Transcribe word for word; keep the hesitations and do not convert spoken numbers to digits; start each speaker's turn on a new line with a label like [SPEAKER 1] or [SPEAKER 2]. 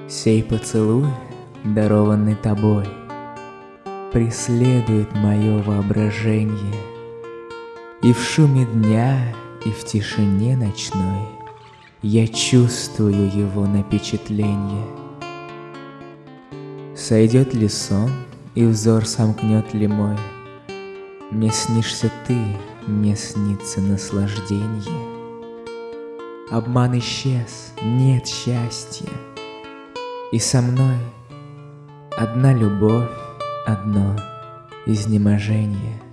[SPEAKER 1] Сей поцелуй, дарованный тобой, преследует мое воображение. И в шуме дня, и в тишине ночной я чувствую его напечатление. Сойдет ли сон, и взор сомкнет ли мой? Мне снишься ты, мне снится наслаждение. Обман исчез, нет счастья, и со мной одна любовь, одно изнеможение.